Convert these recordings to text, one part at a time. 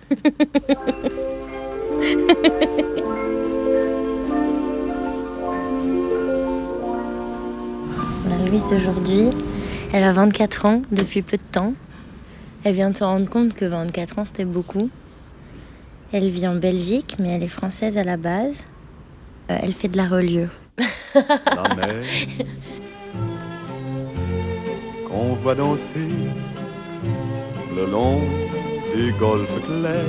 La Louise d'aujourd'hui, elle a 24 ans depuis peu de temps. Elle vient de se rendre compte que 24 ans, c'était beaucoup. Elle vit en Belgique, mais elle est française à la base. Elle fait de la reliure. La mer qu'on voit danser le long du golfe clair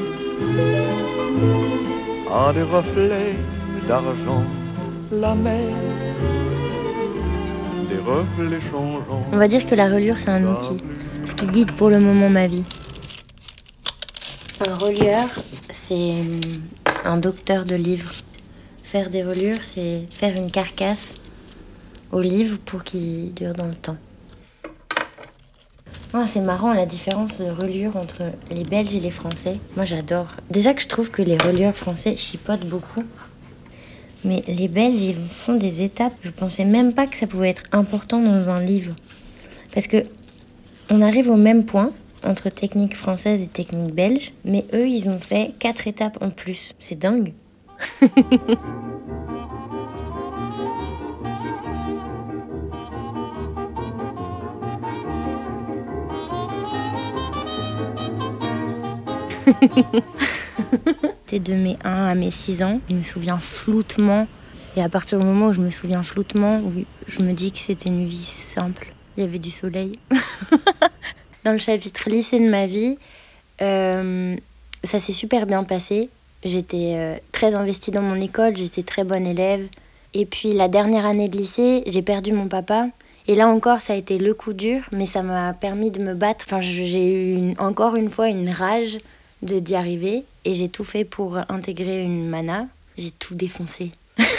a des reflets d'argent. La mer, des reflets changeants. On va dire que la reliure, c'est un outil, ce qui guide pour le moment ma vie. Un relieur, c'est un docteur de livres. Faire des reliures, c'est faire une carcasse au livre pour qu'il dure dans le temps. Ah, c'est marrant la différence de reliure entre les Belges et les Français. Moi, j'adore. Déjà que je trouve que les relieurs français chipotent beaucoup. Mais les Belges, ils font des étapes. Je pensais même pas que ça pouvait être important dans un livre. Parce que on arrive au même point entre technique française et technique belge. Mais eux, ils ont fait 4 étapes en plus. C'est dingue. C'était de mes 1 à mes 6 ans. Je me souviens floutement. Et à partir du moment où je me souviens floutement, oui, je me dis que c'était une vie simple. Il y avait du soleil. Dans le chapitre lycée de ma vie, ça s'est super bien passé. J'étais très investie dans mon école, j'étais très bonne élève. Et puis la dernière année de lycée, j'ai perdu mon papa. Et là encore, ça a été le coup dur, mais ça m'a permis de me battre. Enfin, j'ai eu encore une fois une rage d'y arriver. Et j'ai tout fait pour intégrer une mana. J'ai tout défoncé.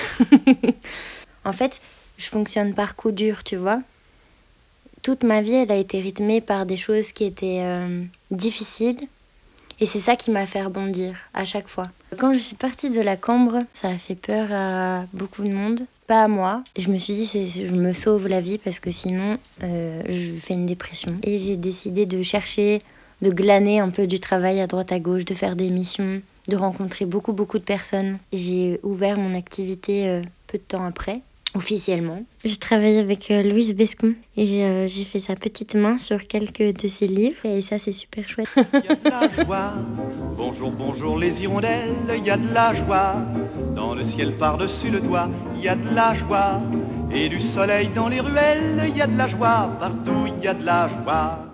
En fait, je fonctionne par coup dur, tu vois. Toute ma vie, elle a été rythmée par des choses qui étaient difficiles. Et c'est ça qui m'a fait rebondir à chaque fois. Quand je suis partie de la Cambre, ça a fait peur à beaucoup de monde. Pas à moi. Je me suis dit, je me sauve la vie parce que sinon, je fais une dépression. Et j'ai décidé de chercher, de glaner un peu du travail à droite à gauche, de faire des missions, de rencontrer beaucoup de personnes. J'ai ouvert mon activité peu de temps après. Officiellement. Je travaille avec Louise Bescon et j'ai fait sa petite main sur quelques de ses livres et ça c'est super chouette. Il y a de la joie, bonjour, bonjour les hirondelles, il y a de la joie, dans le ciel par-dessus le toit, il y a de la joie, et du soleil dans les ruelles, il y a de la joie, partout il y a de la joie.